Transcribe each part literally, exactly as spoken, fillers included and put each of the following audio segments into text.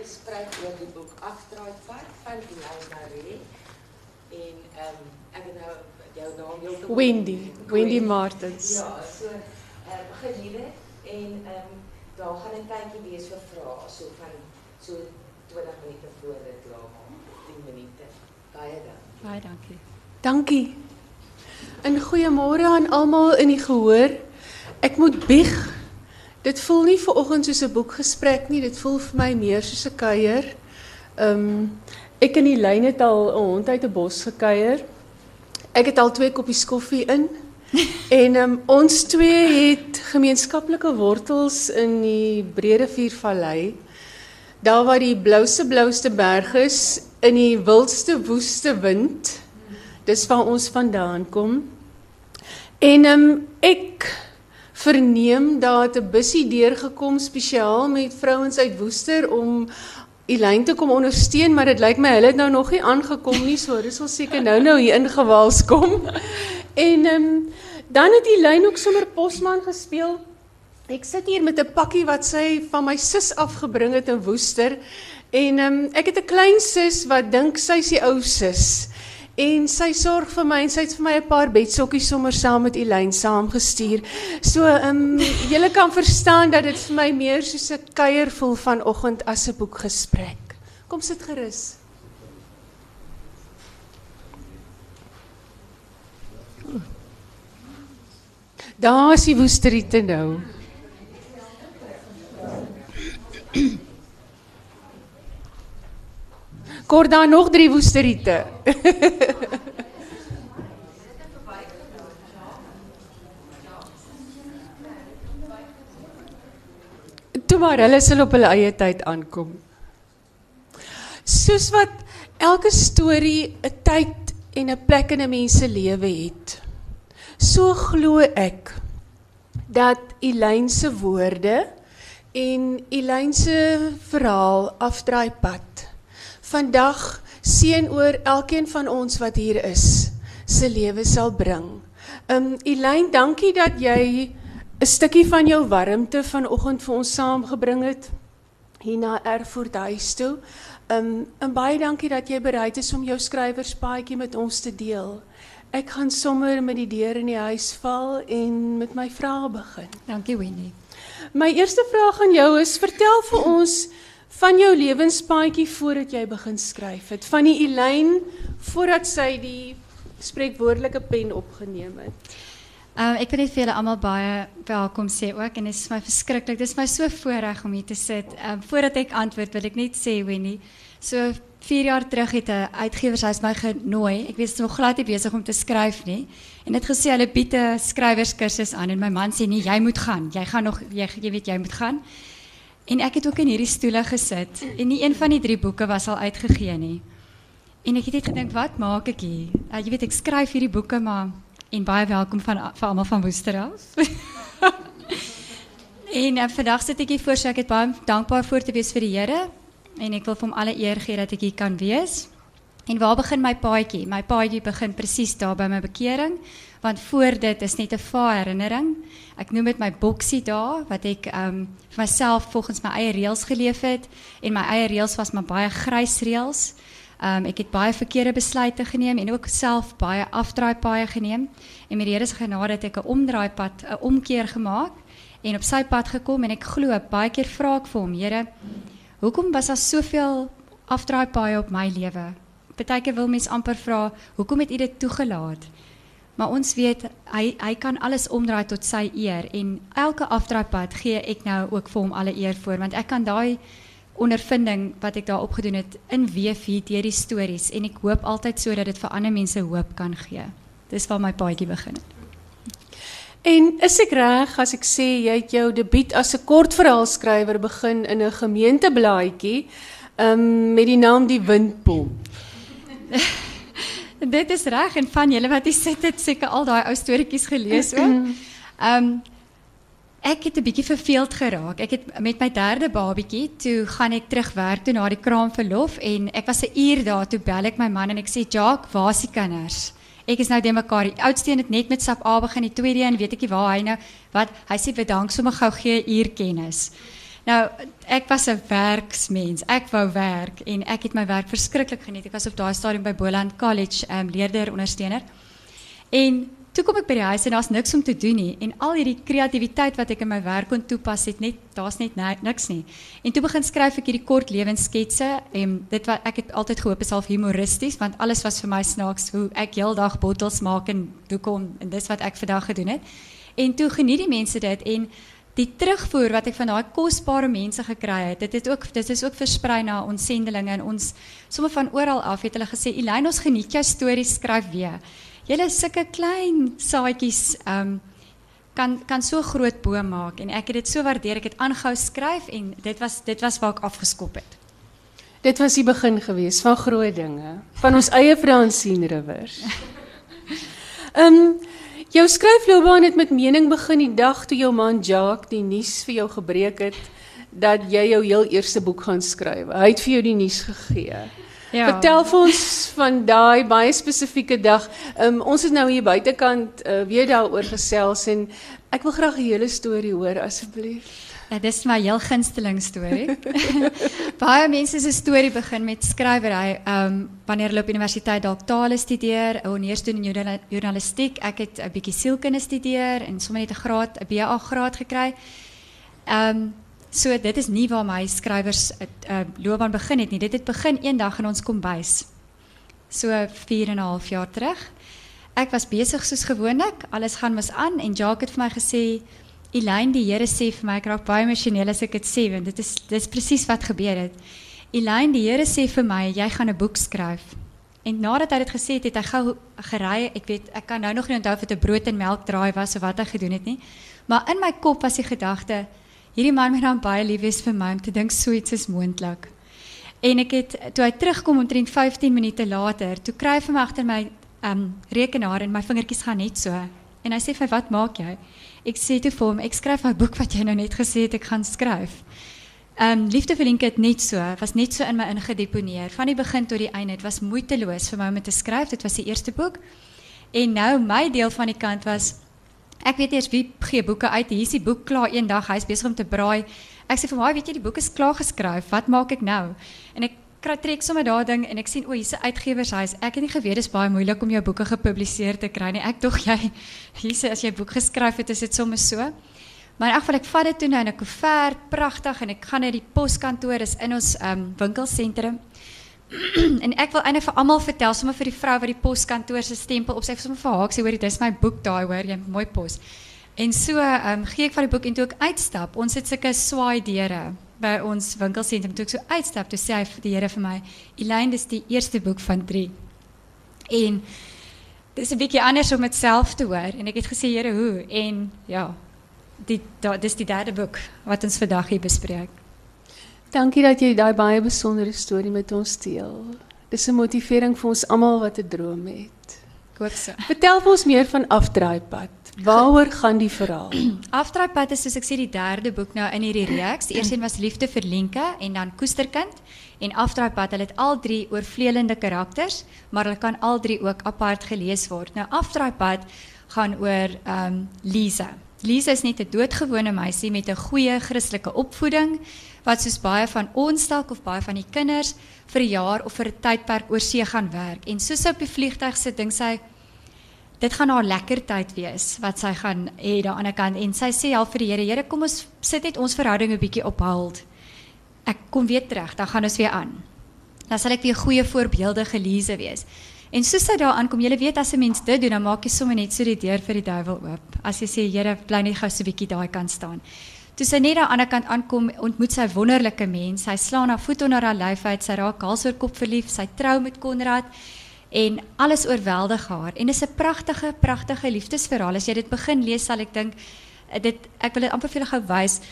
gesprek oor die boek Afdraaipad van Elaine Marie. En um, ek het nou jou naam heeltemal Wendy, Wendy Martens. Ja, so uh, begin hier en um, daar gaan 'n tydjie wees vir vrae, so van so twintig minute voor dit klaar maak, tien minute. Baie dankie. Baie dankie. Dankie. En goeiemôre aan almal in die gehoor. Ek moet bieg. Dit voel nie vir oggend soos 'n boekgesprek nie, dit voel vir my meer soos 'n kuier. Um, ek en Elaine het al 'n hond uit 'n bos gekuier. Ek het al twee koppies koffie in. En um, ons twee het gemeenskaplike wortels in die Breedeviervallei. Daar waar die blouste blouste berg is, in die wildste woeste wind. Dis waar ons vandaan kom. En um, ek verneem daar het 'n bussie deurgekom spesiaal met vrouens uit Woester om Elaine te kom ondersteun, maar dit lyk my hulle het nou nog nie aangekom nie, so dis sal seker nou nou hier ingewaals kom. En um, dan het Elaine ook sommer posman gespeel. Ek sit hier met 'n pakkie wat sy van my sus afgebring het in Woester. En um, ek het 'n klein sus wat dink sy's die ou sus. En sy sorg vir my en sy het vir my 'n paar bedsokkies sommer saam met Elaine saamgestuur. So, um, julle kan verstaan dat dit vir my meer soos 'n kuier voel vanoggend as 'n boekgesprek. Kom sit gerus. Daar is die woesteriete nou. Kort daar nog drie woesteriete. Toe maar, hulle sal op hulle eie tyd aankom. Soos wat elke storie 'n tyd en 'n plek in 'n mens se lewe het, so glo ek dat Elaine se woorde en Elaine se verhaal Afdraaipad vandag seën oor elkeen van ons wat hier is, se lewe sal bring. Um, Elaine, dankie dat jy 'n stukkie van jou warmte vanoggend vir ons saamgebring het, hier na Erfurt huis toe. Um, en baie dankie dat jy bereid is om jou skrywerspaadjie met ons te deel. Ek gaan sommer met die deur in die huis val en met my vrae begin. Dankie, Wendy. My eerste vraag aan jou is, vertel vir ons van jou lewenspaadjie voordat jy begin skryf het. Van die Elaine voordat sy die spreekwoordelike pen opgeneem het. Um, ek wil net vir julle almal baie welkom sê ook en dit is my verskriklik. Dit is my so voorreg om hier te sit. Um, voordat ek antwoord wil ek net sê, Wendy, so vier jaar terug het 'n uitgewershuis my genooi. Ek was nog glad nie besig om te skryf nie. En het gesê hulle bied 'n skrywerskursus aan en my man sê nee, jy moet gaan. Jy gaan nog jy, jy weet jy moet gaan. En ek het ook in hierdie stoele gesit en nie een van die drie boeke was al uitgegee nie. En ek het net gedink, wat maak ek hier? Uh, jy weet ek skryf hierdie boeke, maar en baie welkom van vir almal van Woester af. En uh, vandag sit ek hier voor, so ek het baie dankbaar voor te wees vir die Here en ek wil vir hom alle eer gee dat ek hier kan wees. En waar begin my paadjie? My paadjie begin presies daar by my bekering, want voor dit is net 'n vae herinnering. Ek noem dit my boksie daar, wat ek um, vir myself volgens my eie reëls geleef het, en my eie reëls was maar baie grys reëls. Um, ek het baie verkeerde besluite geneem en ook self baie afdraaipaaie geneem. En met die Here se genade het ek 'n omdraaipad, 'n omkeer gemaak en op sy pad gekom en ek glo baie keer vra ek vir hom, Here, hoekom was daar soveel afdraaipaaie op my lewe? Partykeer wil mens amper vra, hoekom het U dit toegelaat? Maar ons weet, hy, hy kan alles omdraai tot sy eer en elke afdraaipad gee ek nou ook vir hom alle eer voor, want ek kan daai ondervinding wat ek daar opgedoen het inweef hier deur die stories en ek hoop altyd so dat dit vir ander mense hoop kan gee. Dis waar my paadjie begin het. En is ek reg as ek sê jy het jou debuut as 'n kortverhaalskrywer begin in 'n gemeenteblaadjie um, met die naam Die Windpomp? Dit is reg en van julle wat hier sit het seker al daai ou storieetjies gelees ook. Um, ek het 'n bietjie verveeld geraak. Ek het met my derde babietjie, toe gaan ek terug werk toe na die kraamverlof en ek was 'n uur daar, toe bel ek my man en ek sê, Jacques, waar is die kinders? Ek is nou de mekaar. Die oudste een het net met sap A begin, die tweede een weet ek nie waar hy nou, wat, hy sê, bedank sommer gou gee uur kennis. Nou, ek was 'n werksmens. Ek wou werk en ek het my werk verskriklik geniet. Ek was op daai stadium by Boland College, um, leerder ondersteuner. En toe kom ek by die huis en daar's niks om te doen nie. En al hierdie kreatiwiteit wat ek in my werk kon toepas, het net daar's net niks nie. En toe begin skryf ek hierdie kort lewenssketse en dit wat ek het altyd gehoop is half humoristies, want alles was vir my snaaks hoe ek heeldag bottels maak en doekom en dis wat ek vandag gedoen het. En toe geniet die mense dit en die terugvoer wat ek van daai kosbare mense gekry het, dit het ook dit is ook versprei na ons sendelinge en ons sommer van oral af het hulle gesê, Elaine, ons geniet jou stories, skryf weer. Julle sulke klein saadjies um, kan kan so groot boom maak en ek het dit so waardeer. Ek het aangehou skryf en dit was dit was waar ek afgeskop het. Dit was die begin gewees van groot dinge, van ons eie Francine Rivers. Ehm um, jou skryfloopbaan het met mening begin die dag toe jou man Jacques die nuus vir jou gebreek het dat jy jou heel eerste boek gaan skryf. Hy het vir jou die nuus gegee. Ja. Vertel vir ons van daai baie spesifieke dag. Um, ons het nou hier buitekant uh, weer daaroor gesels en ek wil graag 'n hele storie hoor asseblief. Ja, dis my heel gunsteling storie. Baie mense se storie begin met skrywery. Um, wanneer hulle op universiteit dalk tale studeer, 'n honeurs doen in journal journalistiek. Ek het 'n bietjie sielkunde studeer en sommer net 'n graad, 'n B A graad gekry. Um, so dit is nie waar my skrywers 'n uh, loopbaan begin het nie. Dit het begin eendag in ons kombuis. So vier en 'n half jaar terug. Ek was besig soos gewoonlik, alles gaan mis aan en Jacques het vir my gesê, Elaine, die Here sê vir my, ek raak baie emosioneel as ek dit sê, want dit is dit is presies wat gebeur het. Elaine, die Here sê vir my, jy gaan 'n boek skryf. En nadat hy dit gesê het, het hy gou gery. Ek weet, ek kan nou nog nie onthou of dit 'n brood en melk draai was of wat hy gedoen het nie. Maar in my kop was die gedagte, hierdie man moet dan baie lief wees vir my om te dink so iets is moontlik. En ek het toe hy terugkom omtrent vyftien minute later, toe kry hy vir my agter my um, rekenaar en my vingertjies gaan net so. En hy sê vir my, wat maak jy? Ek sê toe vir hom, ek skryf my boek wat jy nou net gesê het ek gaan skryf. Um, Liefde vir Lienke het net so, was net so in my ingedeponeer. Van die begin tot die einde, het was moeiteloos vir my om te skryf. Dit was die eerste boek. En nou my deel van die kant was, ek weet eers wie gee boeke uit. Hier is die boek klaar een dag, hy is besig om te braai. Ek sê vir my, weet jy, die boek is klaar geskryf. Wat maak ek nou? En ek trek sommer daai ding en ek sien o, hier's 'n uitgewershuis. Ek het nie geweet dis baie moeilik om jou boeke gepubliseer te kry nie. Ek dog jy hier sê as jy 'n boek geskryf het, is dit sommer so. Maar in elk geval ek vat dit toe nou in 'n koevert, pragtig en ek gaan na die poskantoor, is in ons um, winkelsentrum. En ek wil eintlik vir almal vertel, sommer vir die vrou wat die poskantoor se stempel op sy sommer vir haar sê, hoor, dis my boek daai hoor, jy mooi pos. En so um, gee ek van die boek en toe ek uitstap, ons het sulke swaai deure by ons winkelsentrum, toe ek so uitstap, toe sê hy die Here vir my, Elaine, dis die eerste boek van drie. En dis 'n bietjie anders om dit self te hoor en ek het gesê, Here, hoe? En ja, die da, dis die derde boek wat ons vandag hier bespreek. Dankie dat jy daai baie besondere storie met ons deel. Dis 'n motivering vir ons almal wat 'n droom het. Ek hoop so. Vertel vir ons meer van Afdraaipad. Waaroor gaan die verhaal? Afdraaipad is soos ek sê die derde boek nou in hierdie reeks. Die eerste een was Liefde vir Lienke en dan Koesterkind en Afdraaipad. Hulle het al drie oorvleelende karakters, maar hulle kan al drie ook apart gelees word. Nou Afdraaipad gaan oor um, Lisa. Lisa is net 'n doodgewone meisie met 'n goeie Christelike opvoeding wat soos baie van ons dalk of baie van die kinders vir 'n jaar of vir 'n tydperk oor see gaan werk. En soos sy op die vliegtuig sit, dink sy dit gaan haar lekker tyd wees wat sy gaan hê daar aan die kant en sy sê al vir die Here, Here, kom ons sit net ons verhouding 'n bietjie op hold. Ek kom weer terug, dan gaan ons weer aan. Dan sal ek weer goeie voorbeeldige Lise wees. En soos sy daar aankom, julle weet as 'n mens dit doen, dan maak jy sommer net so die deur vir die duiwel oop. As jy sê, Here, bly net gou so 'n bietjie daai kant staan. Toe sy net daar aan die kant aankom, ontmoet sy wonderlike mens. Sy slaan haar voet onder haar lyf uit, sy raak hals oor kop verlief, sy trou met Konrad en alles oorweldig haar. En dis 'n pragtige, pragtige liefdesverhaal. As jy dit begin lees, sal ek dink dit ek wil dit amper vir julle gou wys.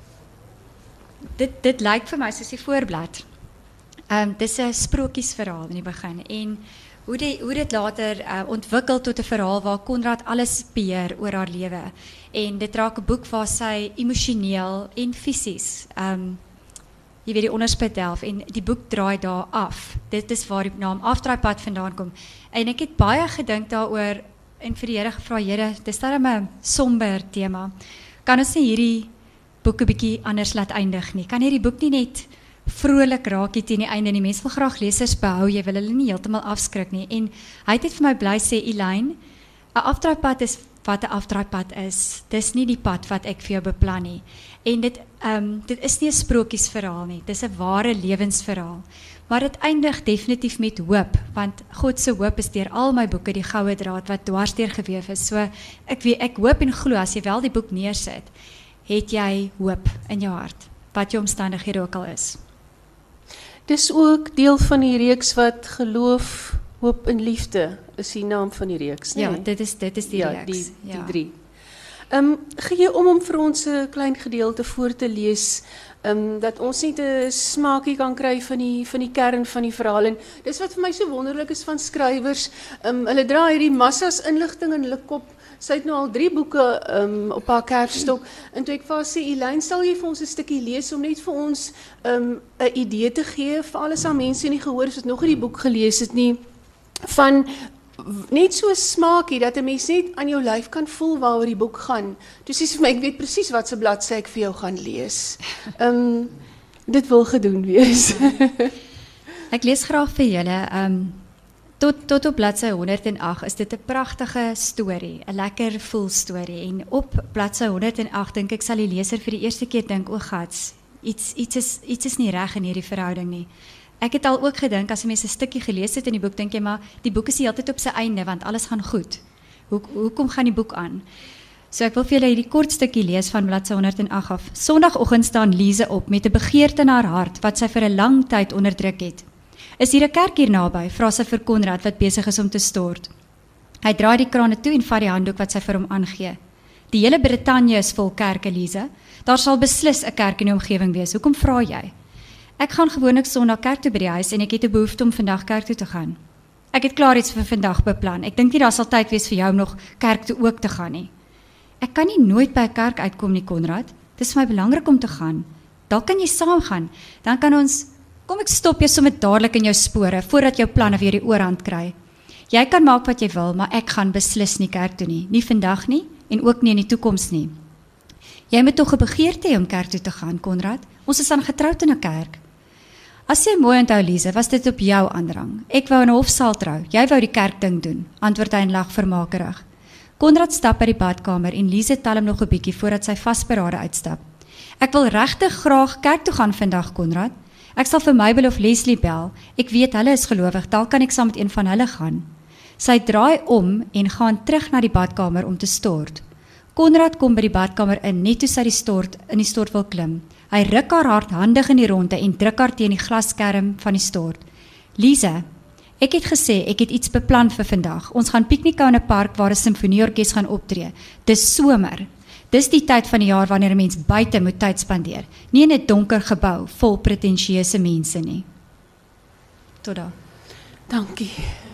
Dit dit lyk vir my soos die voorblad. Ehm um, dis 'n sprokiesverhaal in die begin en hoe die hoe dit later uh, ontwikkel tot 'n verhaal waar Konrad alles beheer oor haar lewe. En dit raak 'n boek waar sy emosioneel en fisies ehm um, jy weet die onderspit delf en die boek draai daar af. Dit is waar die naam Afdraaipad vandaan kom. En ek het baie gedink daaroor en vir die Here gevra, Here, dis darem 'n somber tema. Kan ons nie hierdie boek 'n bietjie anders laat eindig nie? Kan hierdie boek nie net vrolik raak hier teen die einde? Die mense wil graag lesers behou, jy wil hulle nie heeltemal afskrik nie. En hy het net vir my bly sê, Elaine, 'n afdraaipad is wat 'n afdraaipad is. Dis nie die pad wat ek vir jou beplan nie. En dit um, dit is nie 'n sprokiesverhaal nie. Dis 'n ware lewensverhaal. Maar dit eindig definitief met hoop, want God se hoop is deur al my boeke die goue draad wat dwarsdeur gewewe is. So ek weet ek hoop en glo as jy wel die boek neersit, het jy hoop in jou hart, wat jou omstandighede ook al is. Dis ook deel van die reeks wat geloof, hoop en liefde is die naam van die reeks, nee? Ja, dit is dit is die ja, reeks. Die, die ja. drie. Um, gee jy om om vir ons 'n klein gedeelte voor te lees, um, dat ons net 'n smaakie kan kry van die van die kern van die verhaal. En dis wat vir my so wonderlik is van skrywers. Um, hulle dra hierdie massas inligting in hulle kop. Sy het nou al drie boeke um, op haar kerfstok. En toe ek vir haar sê, Elaine, sal jy vir ons 'n stukkie lees om net vir ons 'n um, idee te gee vir alles aan mense in die gehoor wat nog nie die boek gelees het nie, van net so smaakie dat 'n mens net aan jou lyf kan voel waaroor die boek gaan. Toe sê sy vir my, ek weet presies wat se bladsy ek vir jou gaan lees. Um, dit wil gedoen wees. Ek lees graag vir julle. Um, tot tot op bladsy honderd en agt is dit 'n pragtige storie, 'n lekker voel storie. En op bladsy honderd en agt dink ek sal die leser vir die eerste keer dink, o gats, iets iets is iets is nie reg in hierdie verhouding nie. Ek het al ook gedink, as jy mens 'n stukkie gelees het in die boek, dink jy maar, die boek is die hele tyd op sy einde, want alles gaan goed. Hoe, hoekom gaan die boek aan? So ek wil vir julle hierdie kort stukkie lees van bladsy honderd en agt af. Sondagoggend staan Lize op met 'n begeerte in haar hart, wat sy vir 'n lang tyd onderdruk het. Is hier 'n kerk hier naby? Vra sy vir Konrad, wat besig is om te stort. Hy draai die krane toe en vat die handdoek wat sy vir hom aangee. Die hele Brittanje is vol kerke, Lize. Daar sal beslis 'n kerk in die omgewing wees. Hoekom vra jy? Ek gaan gewoonlik Sondag kerk toe by die huis en ek het 'n behoefte om vandag kerk toe te gaan. Ek het klaar iets vir vandag beplan. Ek dink nie daar sal tyd wees vir jou om nog kerk toe ook te gaan nie. Ek kan nie nooit by 'n kerk uitkom nie, Konrad. Dit is vir my belangrik om te gaan. Dalk kan jy saam gaan. Dan kan ons, kom ek stop jou sommer dadelik in jou spore voordat jou planne weer die oorhand kry. Jy kan maak wat jy wil, maar ek gaan beslis nie kerk toe nie. Nie vandag nie en ook nie in die toekoms nie. Jy moet tog 'n begeerte hê om kerk toe te gaan, Konrad. Ons is aan getroud in 'n kerk. As jy mooi onthou, Lize, was dit op jou aandrang. Ek wou in 'n hofsaal trou. Jy wou die kerkding doen, antwoord hy en lag vermakerig. Konrad stap by die badkamer en Lize tel hom nog 'n bietjie voordat sy vasberade uitstap. Ek wil regtig graag kerk toe gaan vandag, Konrad. Ek sal vir Mabel of Leslie bel. Ek weet hulle is gelowig, dalk kan ek saam met een van hulle gaan. Sy draai om en gaan terug na die badkamer om te stort. Konrad kom by die badkamer in, net toe sy die stort in die stort wil klim. Hy ruk haar hardhandig in die ronde en druk haar teen die glasskerm van die stort. Lize, ek het gesê ek het iets beplan vir vandag. Ons gaan piknik hou in 'n park waar 'n simfonieorkes gaan optree. Dis somer. Dis die tyd van die jaar wanneer 'n mens buite moet tyd spandeer, nie in 'n donker gebou vol pretensieuse mense nie. Tot daar. Dankie.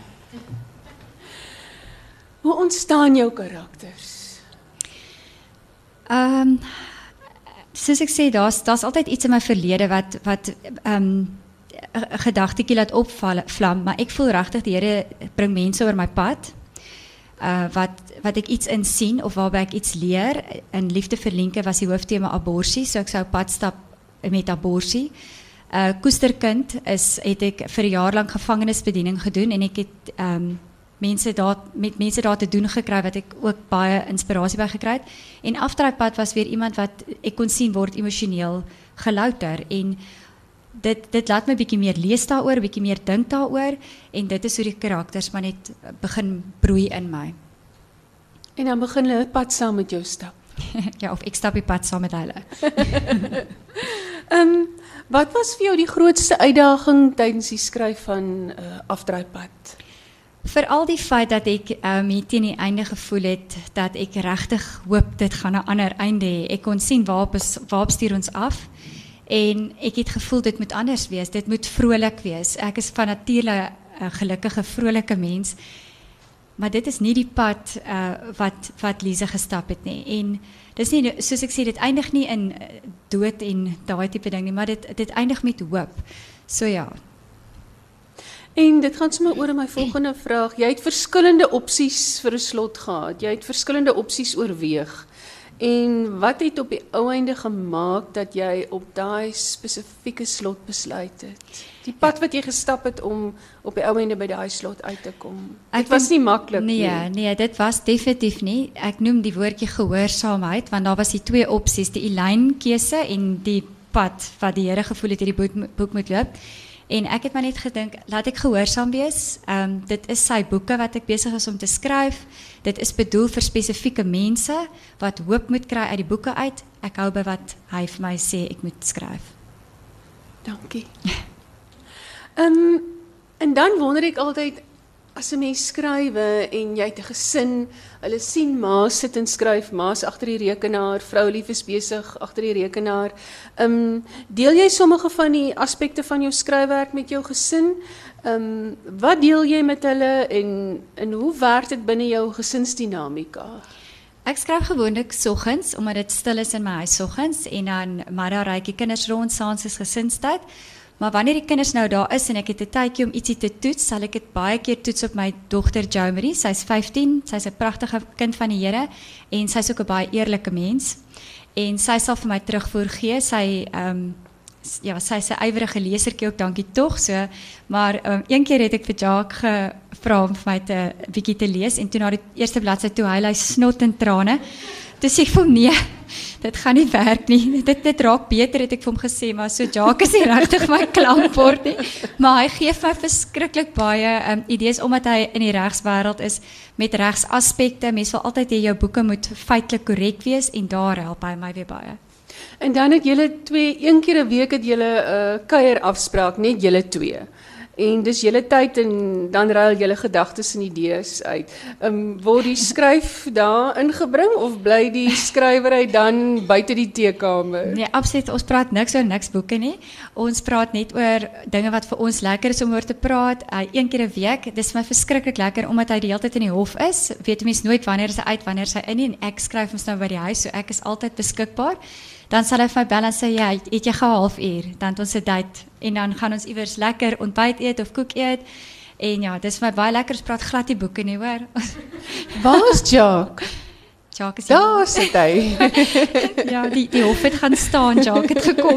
Hoe ontstaan jou karakters? Ehm um, soos ek sê, daar's daar's altyd iets in my verlede wat wat ehm um, 'n gedagtetjie laat opvlam, maar ek voel regtig die Here bring mense oor my pad. Uh, wat wat ek iets in sien of waarby ek iets leer. In Liefde vir Lienke was die hooftema aborsie, so ek sou pad stap met aborsie. Uh, Koesterkind is het ek vir 'n jaar lank gevangenisbediening gedoen en ek het um, mense daar met mense daar te doen gekry wat ek ook baie inspirasie by gekry het. En Afdraaipad was weer iemand wat ek kon sien word emosioneel gelouter en dit dit laat my bietjie meer lees daaroor, bietjie meer dink daaroor en dit is hoe die karakters maar net begin broei in my. En dan begin hulle pad saam met jou stap. Ja, of ek stap die pad saam met hulle. um, wat was vir jou die grootste uitdaging tydens die skryf van uh, Afdraaipad? Veral die feit dat ek um, hier teen die einde gevoel het dat ek regtig hoop dit gaan 'n ander einde hê. Ek kon sien waarop is waarop stuur ons af. En ek het gevoel dit moet anders wees, dit moet vrolik wees. Ek is van nature 'n gelukkige, vrolike mens, maar dit is nie die pad uh, wat wat Lize gestap het nie. En dis nie soos ek sê, dit eindig nie in dood en daai tipe ding nie, maar dit dit eindig met hoop. So ja. En dit gaan sommer oor my volgende vraag. Jy het verskillende opsies vir 'n slot gehad. Jy het verskillende opsies oorweeg. En wat het op die ou einde gemaak dat jy op daai spesifieke slot besluit het? Die pad wat jy gestap het om op die ou einde by daai slot uit te kom. Dit was nie maklik nie. Nee, nee, dit was definitief nie. Ek noem die woordjie gehoorsaamheid, want daar was die twee opsies, die Elaine keuse en die pad wat die Here gevoel het hierdie boek, boek moet loop. En ek het maar net gedink, laat ek gehoorsaam wees. Um, dit is sy boeke wat ek besig is om te skryf. Dit is bedoel vir spesifieke mense wat hoop moet kry uit die boeke uit. Ek hou by wat hy vir my sê ek moet skryf. Dankie. Um, en dan wonder ek altyd, as 'n mens skrywe en jy het 'n gesin, hulle sien ma sit en skryf, ma's agter die rekenaar, vroulief is besig agter die rekenaar. Um, deel jy sommige van die aspekte van jou skryfwerk met jou gesin? Um, wat deel jy met hulle en, en hoe werk dit binne jou gesinsdinamika? Ek skryf gewoonlik soggens, omdat dit stil is in my huis soggens, en dan middag ry ek die kinders rond, saans is gesinstyd. Maar wanneer die kinders nou daar is en ek het 'n tydjie om ietsie te toets, sal ek dit baie keer toets op my dogter Jomery. Sy's vyftien, sy's 'n pragtige kind van die Here en sy's ook 'n baie eerlike mens. En sy sal vir my terugvoer gee. Sy ehm um, ja, sy's 'n ywerige lesertjie ook, dankie tog so. Maar um, een keer het ek vir Jacques gevra om vir my te bietjie te lees en toe na die eerste bladsy toe hy hy snot en trane. Toe sê ek vir hom, nee, dit gaan nie werk nie. Dit, dit raak beter, het ek vir hom gesê, maar so Jacques is nie regtig my klankbord nie. Maar hy gee vir my verskriklik baie um, idees, omdat hy in die regswêreld is met regsaspekte. Mens wil altyd hê jou boeke moet feitelik korrek wees en daar help hy my weer baie. En dan het julle twee, een keer 'n week het julle 'n uh, kuierafspraak, net julle twee. En dis julle tyd en dan ruil julle gedagtes en idees uit. Um, word die skryf daar ingebring of bly die skrywery dan buite die teekamer? Nee, absoluut. Ons praat niks oor niks boeke nie. Ons praat net oor dinge wat vir ons lekker is om oor te praat. Uh, een keer 'n week. Dis my verskriklik lekker omdat hy die hele tyd in die hof is. Weet mens nooit wanneer sy uit, wanneer sy in nie, en ek skryf mos nou by die huis, so ek is altyd beskikbaar. Dan sal hy vir my bel en sê, ja, het jy gou 'n halfuur? Dan het ons 'n date en dan gaan ons iewers lekker ontbyt eet of koek eet. En ja, dis vir my baie lekker, ons praat glad die boeke nie, hoor. Waar is Jacques? Jacques is Daar sit hy. ja, die die hof het gaan staan, Jacques het gekom.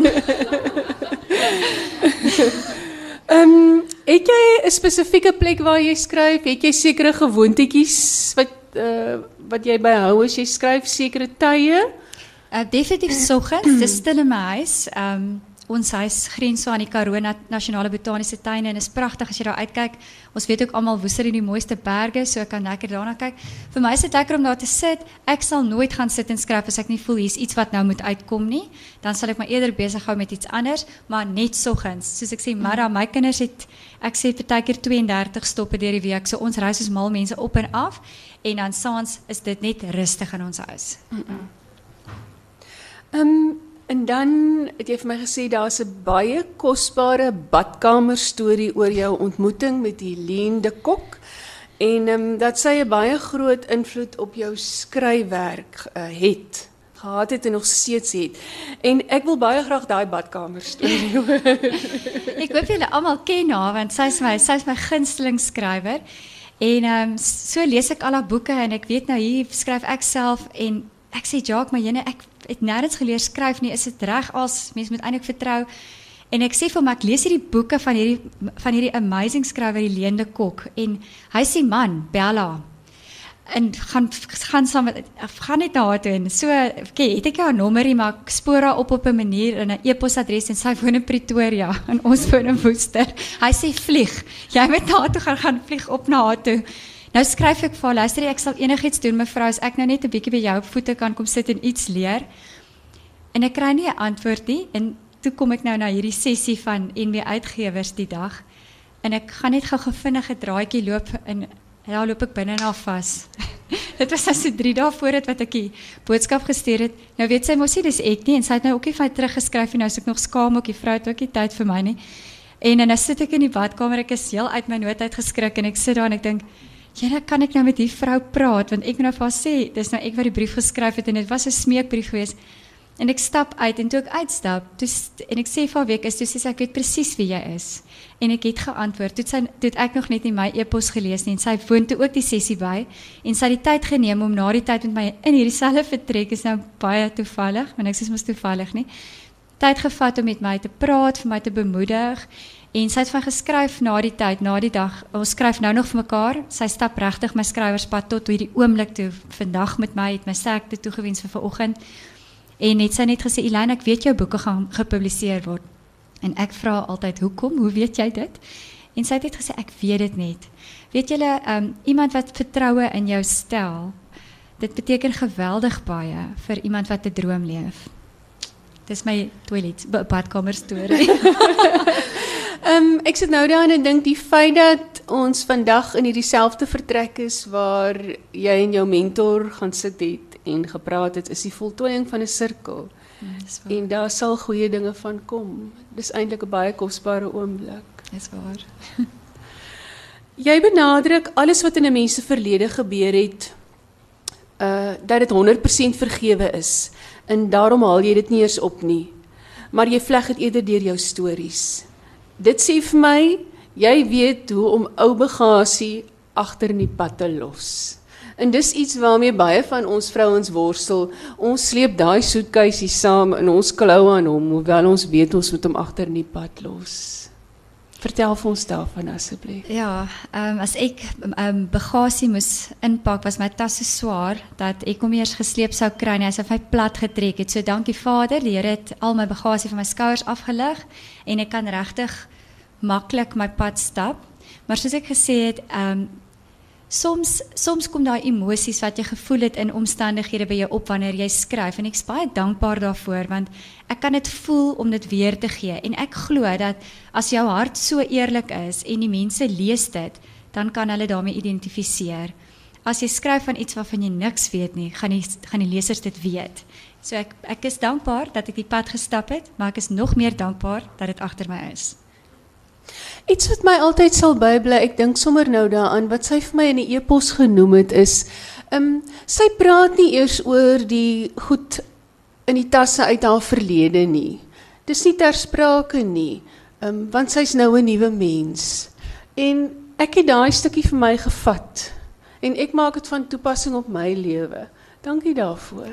Ehm, um, het jy 'n spesifieke plek waar jy skryf? Het jy sekere gewoontetjies wat uh, wat jy byhou as jy skryf, sekere tye? Uh, definitief soggens, dis stil in my huis. Um, ons huis grens so aan die Karoo Nasionale Botaniese Tuine en is pragtig as jy daar uitkyk. Ons weet ook almal Woester het die mooiste berge, so ek kan lekker daarna kyk. Vir my is dit lekker om daar te sit. Ek sal nooit gaan sit en skryf as ek nie voel hier's iets wat nou moet uitkom nie. Dan sal ek my eerder besig hou met iets anders, maar net soggens. Soos ek sê, maar my kinders het, ek sê partykeer tweeëndertig stoppe deur die week, so ons reis soos mal mense op en af en dan saans is dit net rustig in ons huis. Mm -mm. Um, en dan het jy vir my gesê daar's 'n baie kosbare badkamer storie oor jou ontmoeting met Helene de Kok en um, dat sy 'n baie groot invloed op jou skryfwerk uh, het, gehad het en nog steeds het. En ek wil baie graag daai badkamer storie hoor. Ek hoop julle almal ken haar want sy is my sy is my gunsteling skrywer. En um, so lees ek al haar boeke en ek weet nou hier skryf ek self en ek sê Jacques, maar jene ek het nêrens geleer skryf nie, is dit reg as mens moet eintlik vertrou. En ek sê vir hom ek lees hierdie boeke van hierdie van hierdie amazing skrywer Helene de Kok en hy sê man, Bella. En gaan gaan saam met gaan net na haar toe en so okay, het ek jou nommerie maar ek spoor haar op op 'n manier in 'n e-posadres en sy woon in Pretoria en ons woon in Woester. Hy sê vlieg. Jy moet na haar toe gaan gaan vlieg op na haar toe. Nou skryf ek vir haar, luister ek sal enigiets doen mevrou as ek nou net 'n bietjie by jou op voete kan kom sit en iets leer. En ek kry nie 'n antwoord nie en toe kom ek nou na hierdie sessie van N W Uitgewers die dag en ek gaan net gou 'n vinnige draaitjie loop en daar loop ek binne na vas. Dit was as so drie dae voor dit wat ek die boodskap gestuur het. Nou weet sy mos nie dis ek nie en sy het nou ook nie vir my teruggeskryf en nou is ek nog skaam ook die vrou het ook nie tyd vir my nie. En en nou sit ek in die badkamer, ek is heel uit my nood uit geskrik en ek sit daar en ek dink ja, kan ek nou met die vrou praat, want ek nou vir haar sê, dis nou ek wat die brief geskryf het, en dit was 'n smeekbrief geweest, En ek stap uit en toe ek uitstap, toe, en ek sê vir haar wie ek is, toe sê sy ek weet presies wie jy is. En ek het geantwoord, toe het, sy, toe het ek nog net nie my e-pos gelees nie, en sy woon toe ook die sessie by, en sy het die tyd geneem om na die tyd met my in hierdie selfe vertrek, is nou baie toevallig, maar niks is mos toevallig nie, tyd gevat om met my te praat, vir my te bemoedig, en sy het van geskryf na die tyd, na die dag, ons skryf nou nog vir mekaar, sy stap regtig my skrywerspad tot hierdie oomblik toe, vandag met my, het my sterkte toegewens vir vanoggend, en het sy net gesê, Elaine, ek weet jou boeke gaan gepubliseer word, en ek vra altyd, hoekom, hoe weet jy dit? En sy het net gesê, ek weet dit net. Weet julle, um, iemand wat vertroue in jou stel, dit beteken geweldig baie vir iemand wat 'n droom leef. Dis my toilet, badkamer storie. um, ek sit nou daarin en dink die feit dat ons vandag in hierdie selfde vertrek is waar jy en jou mentor gaan sit het en gepraat het, is die voltooiing van 'n sirkel. Mm, en daar sal goeie dinge van kom. Dis eintlik 'n baie kosbare oomblik. Dis waar. Jy benadruk alles wat in 'n mens se verlede gebeur het, uh, dat dit honderd persent vergewe is. En daarom haal jy dit nie eers op nie. Maar jy vleg dit eerder deur jou stories. Dit sê vir my, jy weet hoe om ou bagasie agter in die pad te los. En dis iets waarmee baie van ons vrouens worstel. Ons sleep daai soetkuisie saam in ons klou aan hom, hoewel ons weet ons moet hom agter in die pad los. Vertel vir ons daarvan asseblief. Ja, um, as ek um, bagasie moes inpak, was my tas so swaar, dat ek hom eers gesleep sou kry, en asof hy plat getrek het. So dankie Vader, die Here het al my bagasie van my skouers afgelig, en ek kan regtig maklik my pad stap. Maar soos ek gesê het, um, Soms, soms kom daar emosies wat jy gevoel het in omstandighede by jou op wanneer jy skryf, en ek is baie dankbaar daarvoor, want ek kan dit voel om dit weer te gee, en ek glo dat as jou hart so eerlik is, en die mense lees dit, dan kan hulle daarmee identifiseer. As jy skryf van iets waarvan jy niks weet nie, gaan die, gaan die lesers dit weet. So ek, ek is dankbaar dat ek die pad gestap het, maar ek is nog meer dankbaar dat dit agter my is. Iets wat my altyd sal bybly, ek dink sommer nou daaraan, wat sy vir my in die e-pos genoem het is, um, sy praat nie eers oor die goed in die tasse uit haar verlede nie. Dis nie ter sprake nie, um, want sy's nou 'n nuwe mens. En ek het daai stukkie vir my gevat, en ek maak dit van toepassing op my lewe. Dankie daarvoor.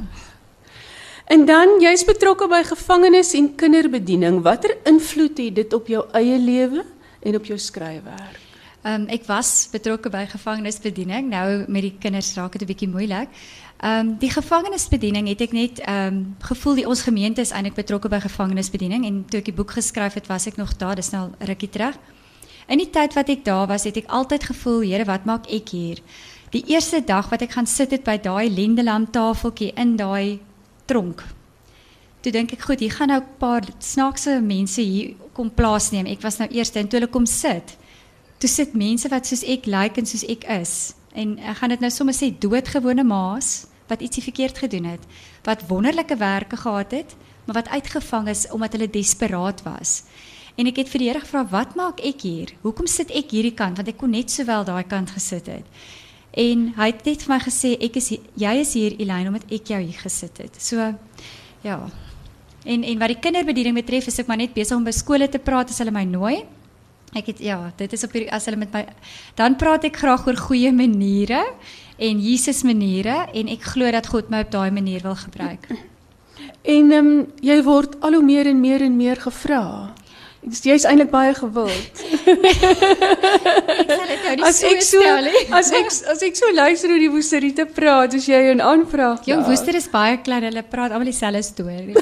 En dan, jy is betrokke by gevangenis en kinderbediening. Watter invloed het dit op jou eie lewe en op jou skryfwerk? Um, ek was betrokke by gevangenisbediening, nou met die kinders raak het 'n bietjie moeilik. Um, die gevangenisbediening het ek net um, gevoel, die, ons gemeente is eintlik betrokke by gevangenisbediening, en toe ek die boek geskryf het, was ek nog daar, dis nou rukkie terug. In die tyd wat ek daar was, het ek altyd gevoel, Here, wat maak ek hier? Die eerste dag wat ek gaan sit het by daai lendelam tafeltjie in daai tronk. Toe dink ek, goed, hier gaan nou 'n paar snaakse mense hier kom plaasneem. Ek was nou eerste, en toe hulle kom sit, toe sit mense wat soos ek lyk en soos ek is. En ek gaan dit nou sommer sê, doodgewone maas, wat ietsie verkeerd gedoen het, wat wonderlike werke gehad het, maar wat uitgevang is, omdat hulle desperaat was. En ek het vir die Here gevra, wat maak ek hier? Hoekom sit ek hierdie kant? Want ek kon net sowel daai kant gesit het. En hy het net vir my gesê, ek is hier, jy is hier, Elaine, omdat ek jou hier gesit het. So, ja. En, en wat die kinderbediening betref, is ek maar net besig om by skole te praat as hulle my nooi. Ek het, ja, dit is op die, as hulle met my, dan praat ek graag oor goeie maniere, en Jesus maniere, en ek glo dat God my op daai manier wil gebruik. En um, jy word al hoe meer en meer en meer gevra. Jy is eintlik baie gewild. Ek sal dit nou nie as so ek so, stel nie. as ek as ek so luister hoe die Woesteriete praat, as jy 'n aanvraag. Jong Woester is baie klein, hulle praat almal dieselfde storie.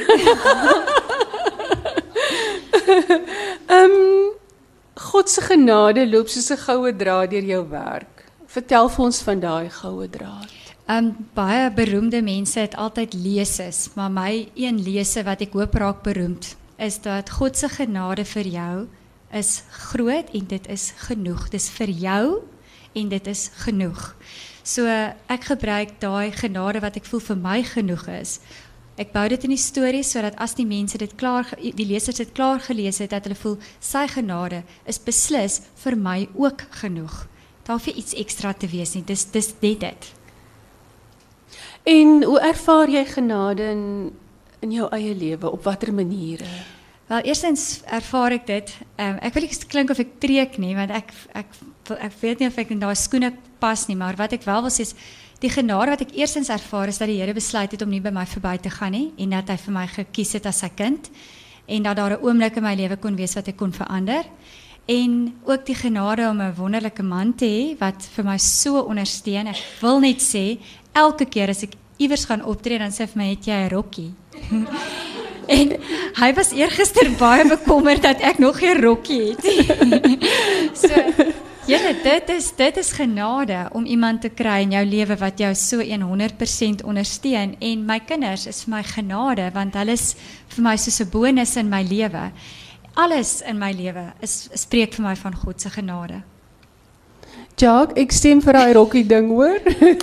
um, God se genade loop soos 'n goue draad deur jou werk. Vertel vir ons van daai goue draad. Um, baie beroemde mense het altyd leses, maar my een lese wat ek hoop raak beroemd, is dat God se genade vir jou is groot en dit is genoeg. Dis vir jou en dit is genoeg. So ek gebruik daai genade wat ek voel vir my genoeg is. Ek bou dit in die storie sodat as die mense dit klaar, die lesers dit klaar gelees het, dat hulle voel sy genade is beslis vir my ook genoeg. Daar hoef iets ekstra te wees nie. Dis dis net dit. En hoe ervaar jy genade in in jou eie lewe, op watter maniere? Wel, eerstens ervaar ek dit, um, ek wil nie klink of ek preek nie, want ek, ek, ek weet nie of ek in daai skoene pas nie, maar wat ek wel wil sê is, die genade wat ek eerstens ervaar is dat die Here besluit het om nie by my verby te gaan nie, en dat hy vir my gekies het as sy kind, en dat daar 'n oomblik in my lewe kon wees wat ek kon verander, en ook die genade om 'n wonderlike man te hê, wat vir my so ondersteun. Ek wil net sê, elke keer as ek iewers gaan optree, dan sê hy vir my, het jy 'n rokkie? En hy was eergister baie bekommerd dat ek nog geen rokkie het. So, julle, dit is, dit is genade om iemand te kry in jou lewe wat jou so honderd persent ondersteun. En my kinders is vir my genade, want hulle is vir my soos 'n bonus in my lewe. Alles in my lewe is, spreek vir my van God se genade. Jacques, ek stem vir daai rokkie ding, hoor.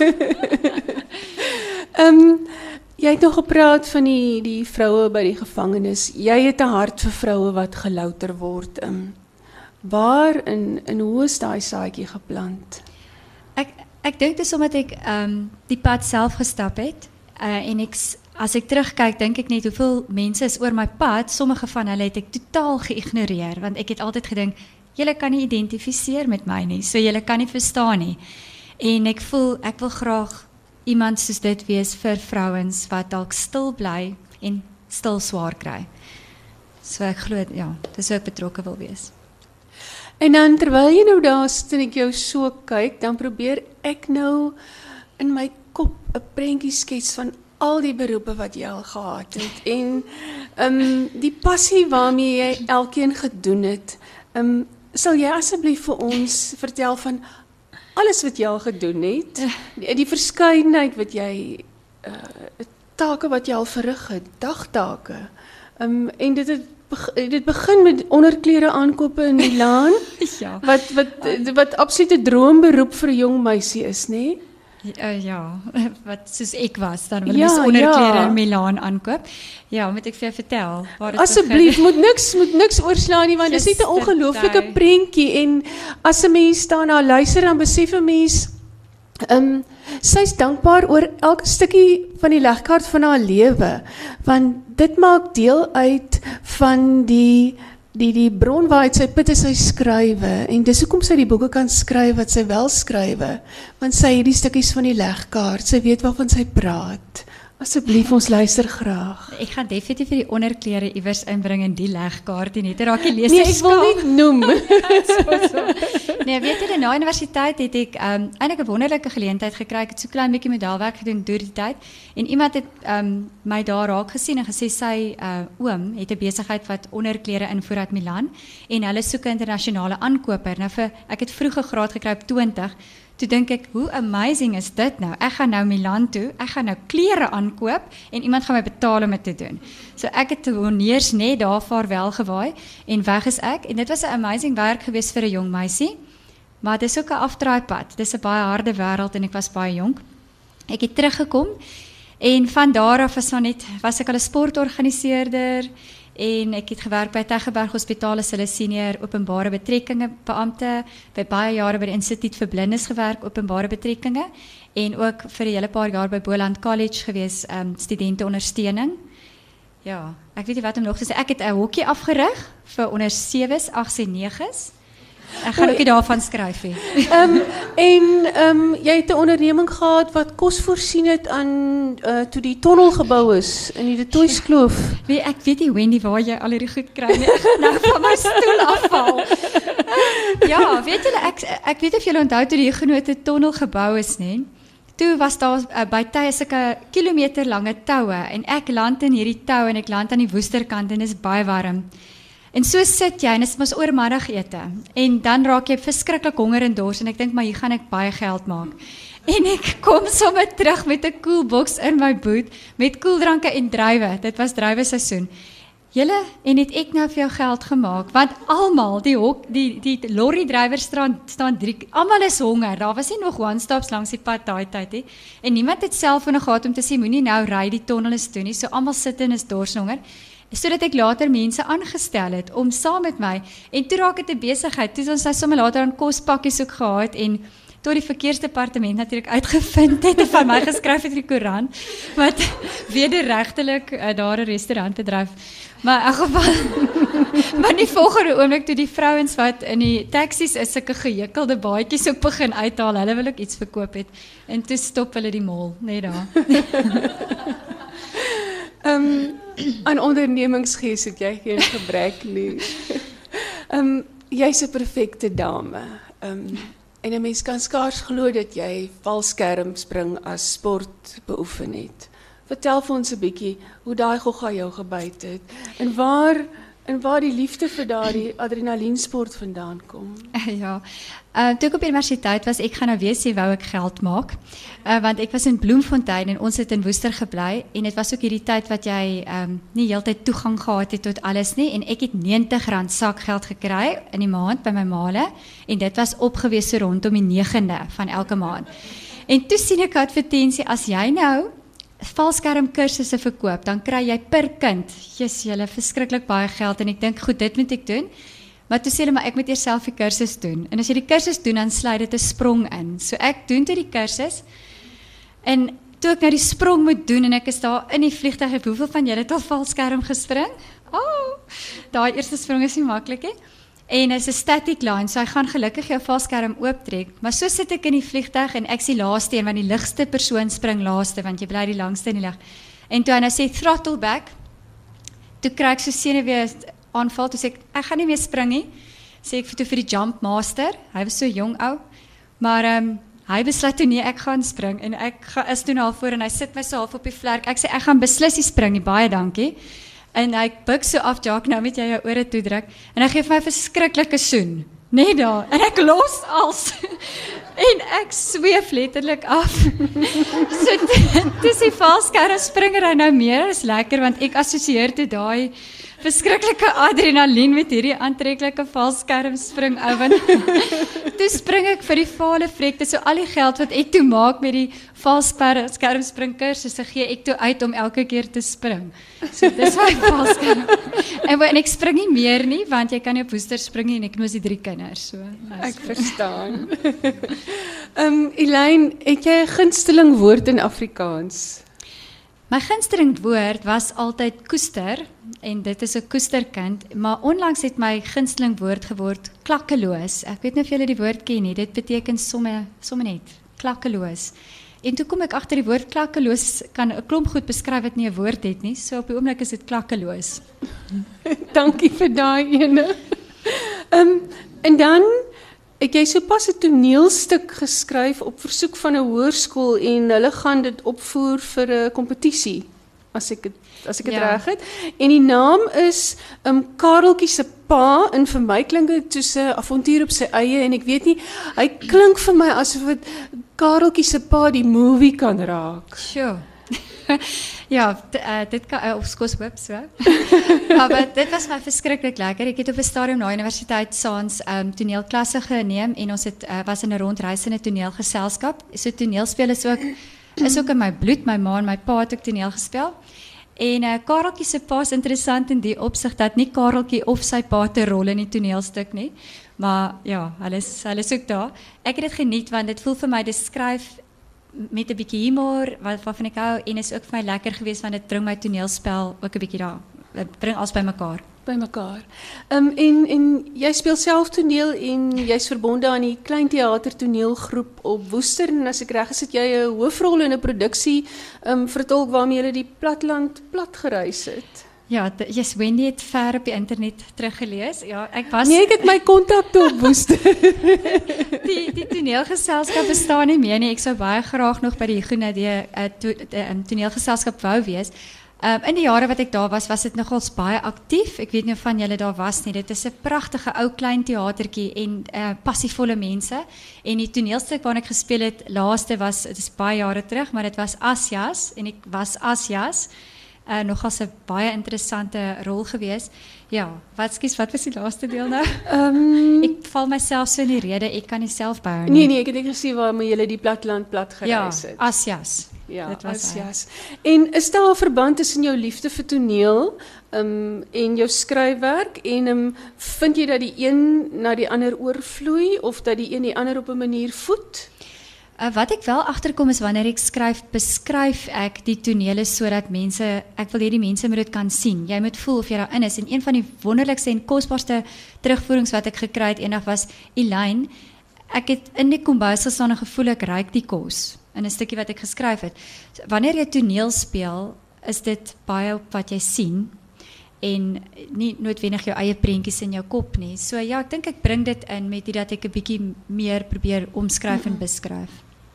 um, Jy het nog gepraat van die, die vroue by die gevangenis. Jy het 'n hart vir vroue wat gelouter word. Um, waar en, en hoe is daai saadjie geplant? Ek, ek dink dis omdat ek um, die pad self gestap het. Uh, en ek, as ek terugkyk, dink ek net hoeveel mense is oor my pad. Sommige van hulle het ek totaal geïgnoreer. Want ek het altyd gedink, julle kan nie identifiseer met my nie. So julle kan nie verstaan nie. En ek voel, ek wil graag iemand soos dit wees vir vrouens wat dalk stil bly en stil swaar kry. So ek glo, ja, dis hoe ek betrokke wil wees. En dan terwyl jy nou daar sit en ek jou so kyk, dan probeer ek nou in my kop 'n prentjie skets van al die beroepe wat jy al gehad het en um, die passie waarmee jy elkeen gedoen het. Um, sal jy asseblief vir ons vertel van alles wat jy al gedoen het, die, die verskeidenheid wat jy, uh, take wat jy al verrig het, dagtake, um, en dit het, dit begin met onderklere aankope in Milaan, Ja. wat, wat, wat absolute droomberoep vir 'n jong meisie is, nee? Uh, ja, wat soos ek was, dan wil Ja, ja, onderklere ja. in Milaan aankoop. Ja, moet ek vir jou vertel? waar dit Asseblief, begin? moet niks, moet niks oorslaan nie, want dit is net 'n ongelooflike Gistertyd. prentjie, en as 'n mens daarna luister, dan besef 'n mens, um, sy's dankbaar oor elke stukkie van die legkaart van haar lewe, want dit maak deel uit van die die die bron waaruit sy put is sy skrywe, en dis hoekom sy die boeke kan skryf wat sy wel skrywe, want sy het die stukkies van die legkaart, sy weet waarvan sy praat. Asseblief, ons luister graag. Ek gaan definitief vir die onderklere iewers inbring in die legkaart en net raak die leser Nee, ek wil nie noem. so, so. Nee, weet jy, na universiteit het ek um, eintlik 'n wonderlike geleentheid gekry. Ek het so klein bietjie modelwerk gedoen deur die tyd en iemand het um, my daar raak gesien en gesê sy uh, oom het 'n besigheid wat onderklere invoer uit Milaan en hulle soek 'n internasionale aankoper. Nou vir ek het vroeg 'n graad gekry op twintig. Toe dink ek, hoe amazing is dit nou? Ek gaan nou Milaan toe, ek gaan nou klere aankoop en iemand gaan my betaal om dit te doen. So ek het honneurs net daar vaarwel gewaai en weg is ek. En dit was 'n amazing werk geweest vir 'n jong meisie. Maar dis ook 'n afdraaipad. Dis 'n baie harde wêreld en ek was baie jonk. Ek het teruggekom en van daar af was, net, was ek al 'n sportorganiseerder en ek het gewerk by Tygerberg Hospitaal as hulle senior openbare betrekkinge beampte, by baie jare by die Instituut vir Blindes gewerk, openbare betrekkinge en ook vir 'n hele paar jaar by Boland College gewees, um, studente ondersteuning. Ja, ek weet nie wat om nog te sê. Ek het 'n hokkie afgerig vir onder sewes, agt en neges. Ek gaan ook nie daarvan skryf nie. Um, en um, jy het 'n onderneming gehad wat kos voorsien het aan uh, toe die tonnel gebou is in die De Toys Kloof. Weet, ek weet nie Wendy waar jy al hierdie goed kry nie. Ek gaan nou van my stoel afval. Ja, weet julle ek ek weet of julle onthou toe die Genote tonnel gebou is, nê? Toe was daar uh, by tye sulke kilometer lange toue en ek land in hierdie tou en ek land aan die woesterkant en dit is baie warm. En so sit jy en dit is mos oormiddagete en dan raak jy verskriklik honger en dors en ek dink maar hier gaan ek baie geld maak. En ek kom sommer terug met 'n koelbox in my boot met koeldranke en druiwe. Dit was druiweseisoen. Julle en het ek nou vir jou geld gemaak want almal die hok die die lorry drywers staan staan drie almal is honger. Daar was nie nog one stops langs die pad daai tyd nie. En niemand het selfone gehad om te sê moenie nou ry die tonnel is toe nie. So almal sit en is dorshonger. Sodat ek later mense aangestel het om saam met my en toe raak dit 'n besigheid. Toe ons nou sommer later aan kospakkies ook gehad en tot die verkeersdepartement natuurlik uitgevind het en van my geskryf het in die koerant wat wederregtelik uh, daar 'n restaurant bedryf. Maar in elk geval, maar die volgende oomblik toe die vrouens wat in die taksies is sulke gehekkelde baadjies ook begin uithaal, hulle wil ook iets verkoop het en toe stop hulle die mall net daar. Um, aan ondernemingsgees het jy geen gebrek nie. Um, jy's 'n perfekte dame. Um, en 'n mens kan skaars glo dat jy valskermspring as sport beoefen het. Vertel vir ons 'n bietjie hoe daai gogga jou gebyt het en waar en waar die liefde vir daardie adrenaliensport vandaan kom. Ja, uh, toe ek op universiteit was, ek gaan nou weer sê wou ek geld maak, uh, want ek was in Bloemfontein en ons het in Woester gebly en dit was ook hierdie tyd wat jy um, nie heeltyd toegang gehad het tot alles nie en ek het negentig rand sakgeld gekry in die maand by my maale en dit was opgewees so rondom die negende van elke maand. En toe sien ek 'n advertensie, as jy nou valskermkursusse verkoop, dan kry jy per kind, jy's julle verskriklik baie geld en ek dink goed, dit moet ek doen. Maar toe sê hulle maar ek moet eers self die kursus doen. En as jy die kursus doen, dan sluit dit 'n sprong in. So ek doen toe die kursus en toe ek nou die sprong moet doen en ek is daar in die vliegtuig, hoeveel van julle het al valskerm gespring? Oh, daai eerste sprong is nie maklik nie. En is 'n static line, so hy gaan gelukkig jou valskerm ooptrek. Maar so sit ek in die vliegtuig en ek sien laaste een, want die ligste persoon spring laaste, want jy bly die langste in die lug. En toe hy nou sê throttle back, toe kry ek so senuwee aanval, toe sê ek, ek gaan nie meer spring nie, sê ek toe vir die jump master, hy was so jong ou, maar um, hy besluit toe nee, ek gaan spring, en ek ga, is toen al voor, en hy sit my so half op die vlerk, ek sê, ek gaan beslis nie spring nie, baie dankie, en hy buk so af, Jack, nou moet jy jou ore toedruk, en hy geef my 'n verskriklike soen, nee daar, en ek los als, en ek sweef letterlik af, so dis die valskerm springer hy nou meer, is lekker, want ek assosieer toe daai verskriklike adrenalien met hierdie aantreklike valskerm spring ou, toe spring ek vir die vale vrek, dis so al die geld wat ek toe maak met die valskerm spring kursusse gee ek toe uit om elke keer te spring. So dis my valskerm. En, en ek spring nie meer nie, want jy kan nie op Woester spring nie en ek moes die drie kinders. So, ek verstaan. um, Elaine, het jy 'n gunsteling woord in Afrikaans? My gunsteling woord was altyd koester, en dit is 'n koesterkind, maar onlangs het my gunsteling woord geword klakkeloos. Ek weet nie of julle die woord ken nie, dit beteken somme, somme net, klakkeloos. En toe kom ek agter die woord klakkeloos kan 'n klomp goed beskryf wat nie 'n woord het nie, so op die oomblik is dit klakkeloos. Dankie vir daai ene. um, en dan het jy sopas 'n toneelstuk geskryf op versoek van 'n hoërskool en hulle gaan dit opvoer vir 'n kompetisie, as ek het, as ek dit Ja. reg het. En die naam is um, Kareltjie se pa, en vir my klink dit soos 'n avontuur op sy eie, en ek weet nie, hy klink vir my asof dit Kareltjie se pa die movie kan raak. Sure. Ja, d- uh, dit kan, uh, of skos hoop so. Maar dit was my verskriklik lekker. Ek het op 'n stadium na universiteit saans um, toneelklasse geneem en ons het, uh, was in 'n rondreisende toneelgeselskap. So toneelspel is ook, is ook in my bloed. My ma en my pa het ook toneel gespeel. En uh, Kareltjie se pa is interessant in die opsig dat nie Kareltjie of sy pa te rol in die toneelstuk nie. Maar ja, hulle is, hulle is ook daar. Ek het dit geniet want dit voel vir my, dit skryf met 'n bietjie humor wat waarvan ek hou en is ook vir my lekker geweest want dit bring my toneelspel ook 'n bietjie daar. Dit bring alles bymekaar. By mekaar. Um, en, en jy speel self toneel en jy's verbonde aan die Klein Theater toneelgroep op Woester, en as ek reg is, het jy 'n hoofrol in 'n produksie um, vertolk waarmee jy die platland plat gereis het. Ja, yes, Wendy het ver op die internet teruggelees. Ja, ek was Nee, ek het my kontakte op Woester. die die toneelgeselskap bestaan nie meer nie. Ek sou baie graag nog by die Hugo die uh, to, uh, um, toneelgeselskap wou wees. Um, in die jare wat ek daar was, was dit nogals baie aktief. Ek weet nie of van julle daar was nie. Dit is 'n pragtige ou klein teatertjie en uh, passievolle mense. En die toneelstuk waarna ek gespeel het, laaste was, dit is baie jare terug, maar dit was Asjas en ek was Asjas. Uh, nogals 'n baie interessante rol geweest. Ja, wat skies, wat was die laaste deel nou? Um, Ek val myself so in die rede, ek kan nie self behou nie. nee, nee, ek het net gesien waarmee jy die platland plat Ja, gereis het. Asjas. Ja, Dit was as hy. jas. En is daar 'n verband tussen jou liefde vir toneel um, en jou skryfwerk en um, vind jy dat die een na die ander oorvloei of dat die een die ander op 'n manier voed? Uh, wat ek wel agterkom is wanneer ek skryf, beskryf ek die tonele sodat mense, ek wil hê die mense moet dit kan sien. Jy moet voel of jy daarin is. En een van die wonderlikste en kosbaarste terugvoerings wat ek gekry het eendag was, Elaine, ek het in die kombuis gestaan en gevoel ek ruik die kos in 'n stukkie wat ek geskryf het. So, wanneer jy toneel speel, is dit baie op wat jy sien en nie noodwendig jou eie prentjies in jou kop nie. So ja, ek dink ek bring dit in met dit dat ek 'n bietjie meer probeer omskryf en beskryf.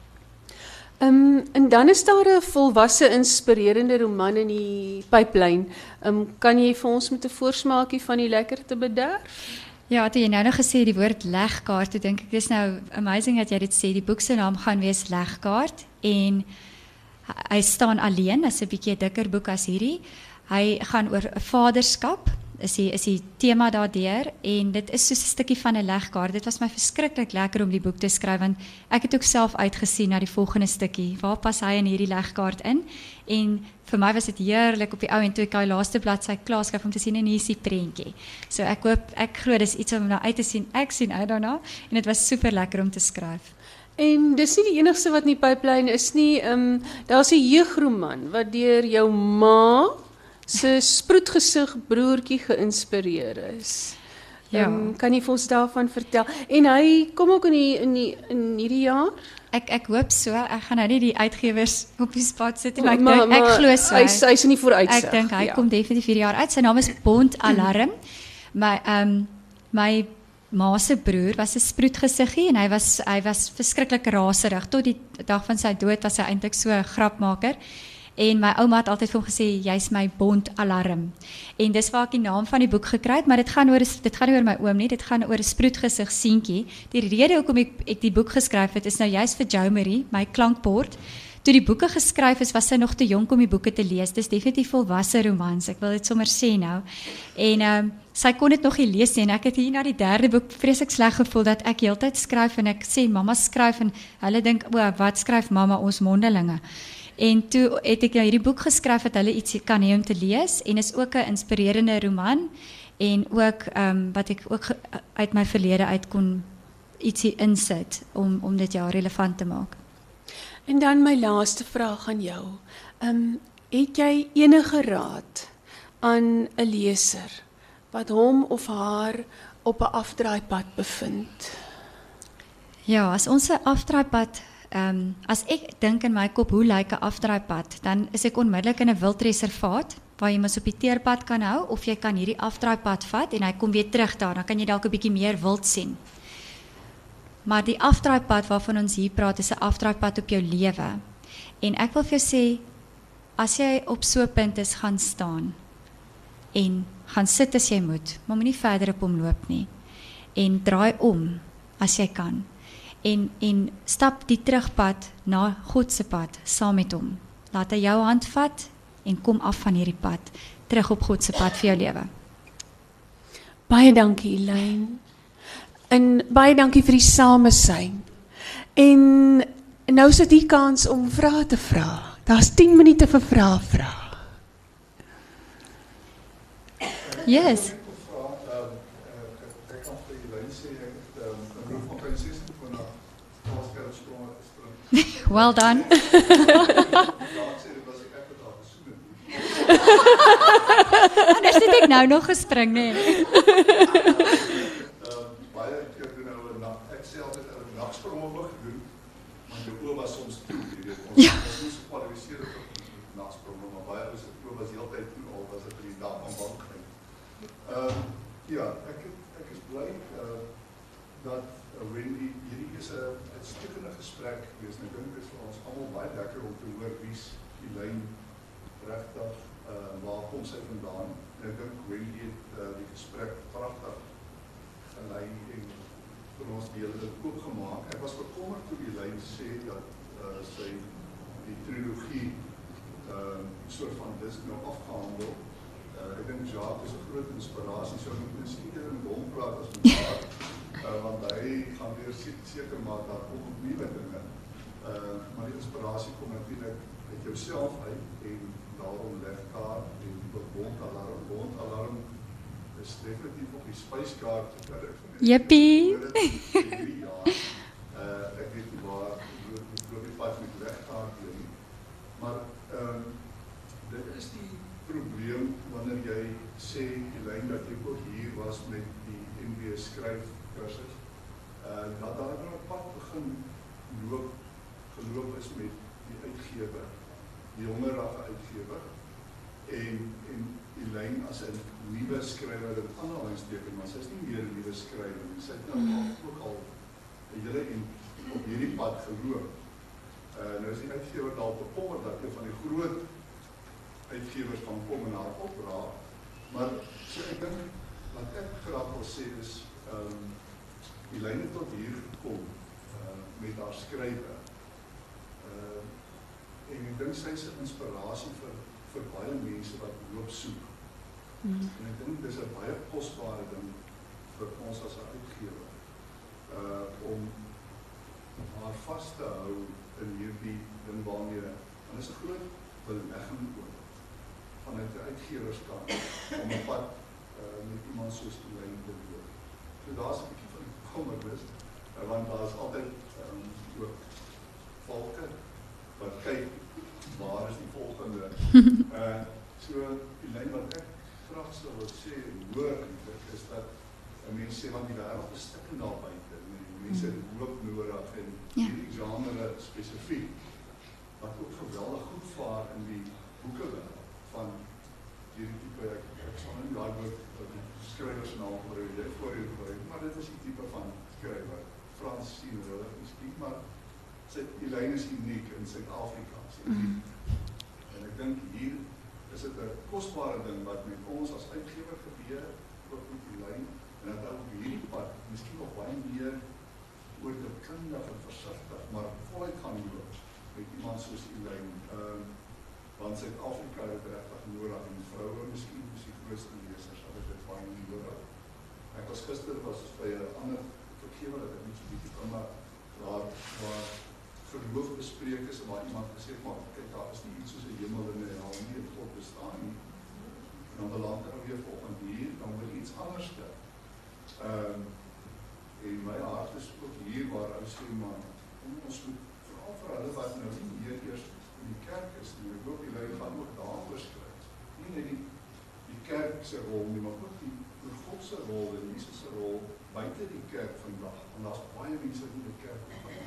Um, en dan is daar 'n volwasse inspirerende roman in die pyplyn. Um, kan jy vir ons met 'n voorsmaakie van die lekkerte bederf? Ja, toe jy nou nog gesê die woord legkaart, toe dink ek dis nou amazing dat jy dit sê. Die boek se naam gaan wees Legkaart en hy staan alleen, dis 'n bietjie 'n dikker boek as hierdie. Hy gaan oor 'n vaderskap, is die, is die tema daardeur en dit is soos 'n stukkie van 'n legkaart. Dit was my verskriklik lekker om die boek te skryf want ek het ook self uitgesien na die volgende stukkie. Waar pas hy in hierdie legkaart in? En vir my was dit heerlik op die ou en toe ek die laaste bladsy klaar skryf om te sien en hier is die prentjie. So ek hoop, ek glo dis iets om na uit te sien. Ek sien uit daarna en dit was super lekker om te skryf. En dis nie die enigste wat in die pyplyn is nie. Um, daar's 'n jeugroman wat deur jou ma se sproetgesig broertjie geïnspireer is. Ja. Um, kan jy vir ons daarvan vertel? En hy kom ook in die, in die, in hierdie jaar? Ek ek hoop so. Ek gaan nou nie die uitgewers op die spot sit nie, maar ek Maar- dink ek maar glo so. Hy hy is in die vooruitsig. Ek dink hy ja. kom definitief hierdie jaar uit. Sy naam is Bond Alarm. My ehm um, my ma se broer was 'n sproetgesiggie en hy was hy was verskriklik raserig. Tot die dag van sy dood was hy eintlik so 'n grapmaker. En my ouma het altyd vir hom gesê jy's my Bond Alarm. En dis waar ek die naam van die boek gekry het, maar dit gaan oor dit gaan nie oor my oom nie, dit gaan oor 'n sproetgesig seentjie. Die rede hoekom ek ek die boek geskryf het is nou juist vir Jo Marie, my klankbord. Toe die boeke geskryf is, was sy nog te jonk om die boeke te lees. Dis definitief volwasse romans, ek wil dit sommer sê nou. En ehm um, sy kon dit nog nie lees nie en ek het hier na die derde boek vreeslik sleg gevoel dat ek heeltyd skryf en ek sê mamma skryf en hulle dink o, wat skryf mamma ons mondelinge. En toe het ek nou hierdie boek geskryf dat hulle iets kan hê om te lees en is ook 'n inspirerende roman en ook ehm um, wat ek ook uit my verlede uit kon ietsie insit om om dit ja relevant te maak. En dan my laaste vraag aan jou. Um, het jy enige raad aan 'n leser wat hom of haar op 'n afdraaipad bevind? Ja, as ons 'n afdraaipad ehm um, as ek dink in my kop hoe lyk 'n afdraaipad, dan is ek onmiddellik in 'n wildreservaat waar jy mos op die teerpad kan hou of jy kan hierdie afdraaipad vat en hy kom weer terug daar, dan kan jy dalk 'n bietjie meer wild sien. Maar die afdraaipad waarvan ons hier praat is 'n afdraaipad op jou lewe. En ek wil vir jou sê, as jy op so 'n punt is, gaan staan en gaan sit as jy moet, maar moenie verder op hom loop nie. En draai om as jy kan. En en stap die terugpad na God se pad saam met hom. Laat hy jou hand vat en kom af van hierdie pad terug op God se pad vir jou lewe. Baie dankie Elaine. En baie dankie vir die samesyn. En nou is dit die kans om vrae te vra. Daar's tien minute vir vrae vra. Yes. Well done. Anders het ek nou nog gespring, nee. Baie keer doen nou 'n nag, ek sê altyd 'n nagsprong ook gedoen, want jou oë was soms toe, jy weet. Ons was nie so gekwalifiseer vir nagsprong, maar baie ouens se oë was heeltyd toe al was dit die dag aan bank gaan. Ehm ja, ek ek is bly uh, dat uh, Wendy hierdie is 'n uitstekende gesprek gewees. Ek dink dit is vir ons almal baie lekker om te hoor wie's Elaine regtig uh, waar kom sy vandaan. Ek dink Wendy het uh, die gesprek pragtig gelei en vir ons die hele ding oopgemaak. Ek was bekommerd toe Elaine sê dat uh, sy die trilogie uh, soort van dis nou afgehandel. Uh, ek dink Jacques is 'n groot inspirasie, so moet mens iedereen met hom praat as met Jacques, uh, want hy gaan weer seker maak daar kom op nuwe dinge. Uh, maar die inspirasie kom natuurlik uit jouself uit en daarom legkaart en bondalarm. Bondalarm is definitief op die spyskaart gewerk. Jippie! drie jaar. Uh, ek weet nie waar die groot pad met legkaart doen. Maar um, dit is die probleem wanneer jy sê, Elaine, dat jy ook hier was met die N B S skryfkursus. Uh, dat daar nou 'n pad begin loop, geloop is met die uitgewer, die hongerige uitgewer, en, en Elaine as 'n nuwe skrywer in aanhalingsteken, maar sy is nie meer 'n nuwe skrywer nie. Sy het nou ook al 'n hele en op hierdie pad geloop. Uh, nou is die uitgewer dalk bekommerd dat een van die groot uitgewers van kom en haar opraak, maar so ek dink, wat ek graag wil sê is, um, Elaine tot hier gekom uh, met haar skrywe. Uh, en ek dink sy is 'n inspirasie vir, vir baie mense wat loop soek. Mm. En ek dink dis 'n baie kosbare ding vir ons as 'n uitgewer, uh, om haar vas te hou in hierdie ding waarmee, en is 'n groot belegging ook, vanuit die uitgewerskant, om 'n pad uh, met iemand soos Elaine te loop. So daar is 'n bietjie van bekommernis, uh, want daar is altyd um, ook volke, wat kyk, waar is die volgende? Uh, so, Elaine, wat ek graag sal wil sê, hoor, is dat, en mense sê, want die wêreld is stikken daar buiten, en mense het hoop nodig, en ja. die genre spesifiek, wat ook geweldig goed vaar in die boekewêreld, van hierdie type, ek, ek sal nie daar ook skrywers naam gebruik, jy voor jou gebruik, maar dit is die type van skrywer, Frans sien hulle, miskien, maar sy Elaine is uniek in Suid-Afrika, mm. en ek dink hier is dit 'n kosbare ding wat met ons as uitgewer gebeur, ook met Elaine, en dat ook hierdie pad, miskien nog baie meer oordeelkundig en versigtig, maar voluit gaan loop, met iemand soos Elaine, um, want Suid-Afrika het regtig nodig, en vroue miskien is die grootste lesers, al het dit baie nie nodig. Ek was gister, was by 'n ander vergewer, dat ek nie so bietjie kan, maar waar, waar geloof bespreek is, en waar iemand gesê het, maar kyk, daar is nie iets soos 'n hemel en 'n hel nie, en God bestaan nie. En dan beland er weer volgend hier, dan wil iets anders te. Um, en my hart is ook hier, waar hy sê, maar ons moet, vooral vir hulle wat nou nie meer eers in die kerk is nie, ek hoop die lui gaan ook daaroor skryf. Nie net die, die kerk se rol nie, maar ook die, die God se rol en Jesus se rol buite die kerk vandag, en daar is baie mense in die kerk.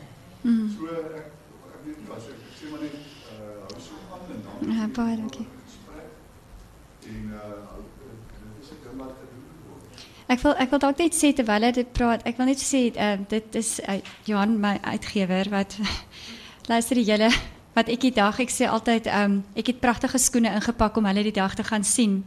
Mm. So ek, ek weet nie, as ek, ek sê maar net, uh, hou so aan en dan ja, baie dankie. Gesprek, en uh, dit is ek ding wat gedoen word. Ek wil ek wil dalk net sê terwyl hy dit praat, ek wil net sê uh, dit is uh, Johan, my uitgewer, wat luister die julle, wat ek die dag, ek sê altyd, um, ek het pragtige skoene ingepak om hulle die dag te gaan sien,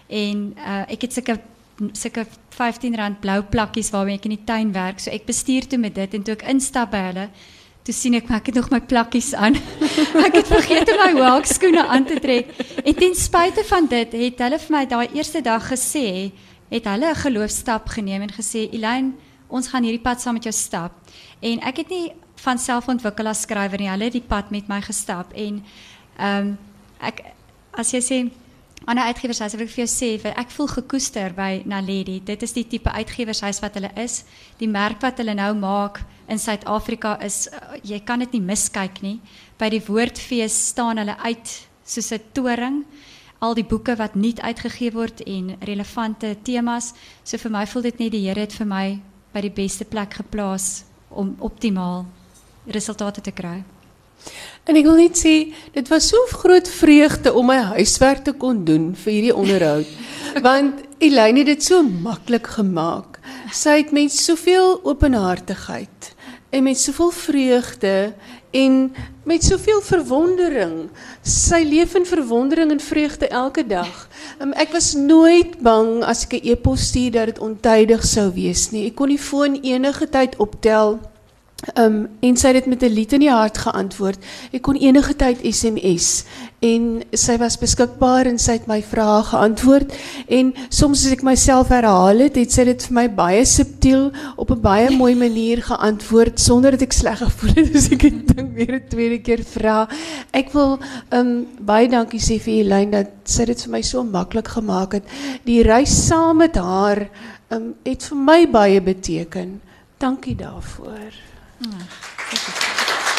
en uh, ek het sulke sulke vyftien rand blou plakkies waarmee ek in die tuin werk, so ek bestuur toe met dit, en toe ek instap by hulle, toe sien ek, maar ek het nog my plakkies aan. Ek het vergeet om my waakskoene aan te trek. En ten spyte van dit, het hulle vir my daai eerste dag gesê, het hulle 'n geloofstap geneem en gesê, Elaine, ons gaan hierdie pad saam met jou stap. En ek het nie van self ontwikkel as skrywer nie, hulle het die pad met my gestap. En um, ek, as jy sê, ander uitgewershuis, wil ek vir jou sê, ek voel gekoester by Naledi. Dit is die tipe uitgewershuis wat hulle is. Die merk wat hulle nou maak in Suid-Afrika is, uh, jy kan dit nie miskyk nie. By die woordfees staan hulle uit soos 'n toring. Al die boeke wat nuut uitgegee word en relevante temas. So vir my voel dit net die Here het vir my by die beste plek geplaas om optimaal resultate te kry. En ek wil net sê, dit was so groot vreugde om my huiswerk te kon doen vir hierdie onderhoud, want Elaine het dit so maklik gemaak. Sy het met soveel openhartigheid en met soveel vreugde en met soveel verwondering. Sy leef in verwondering en vreugde elke dag. Um, ek was nooit bang as ek 'n e-pos stuur dat dit ontydig sou wees nie. Ek kon die foon enige tyd optel Um, en sy het dit met 'n lied in die hart geantwoord. Ek kon enige tyd S M S en sy was beskikbaar en sy het my vrae geantwoord en soms as ek myself herhaal het, het sy dit vir my baie subtiel op 'n baie mooi manier geantwoord sonder dat ek sleg gevoel het, dus ek het dink weer 'n tweede keer vra. Ek wil um, baie dankie sê vir Elyn dat sy dit vir my so maklik gemaak het. Die reis saam met haar um, het vir my baie beteken. Dankie daarvoor. Ja,